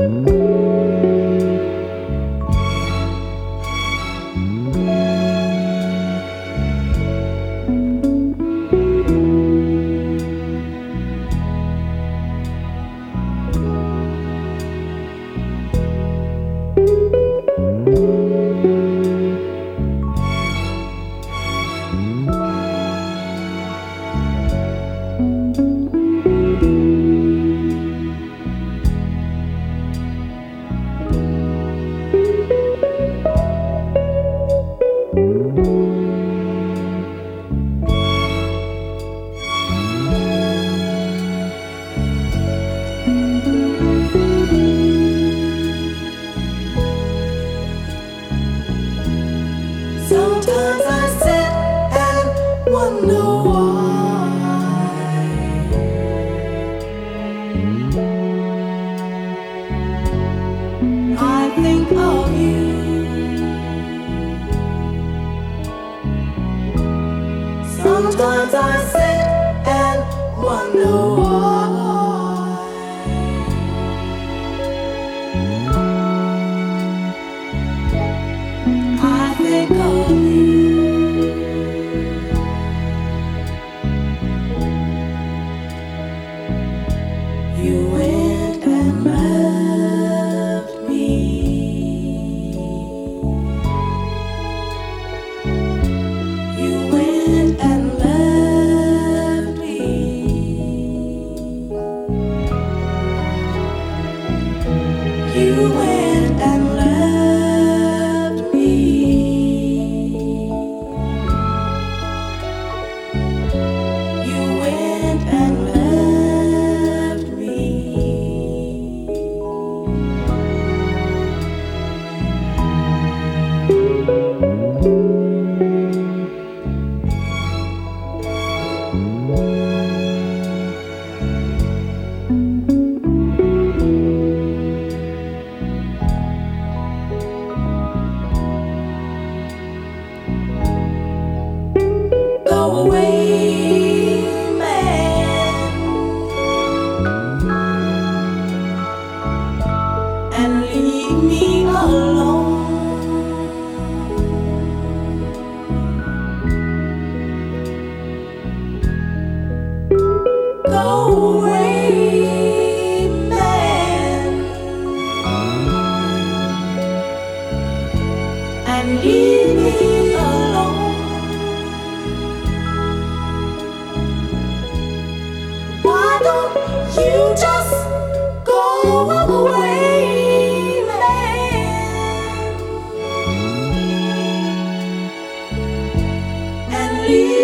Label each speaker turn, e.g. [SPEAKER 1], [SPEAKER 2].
[SPEAKER 1] Sometimes I sit and wonder why I think of you. Sometimes I sit and wonder why I think of you. You went and left me. You went and left me. You went and left me. You went and left me. Go away, man, and leave me alone. Go away, man, and leave me alone. Why don't you just go away, man, and leave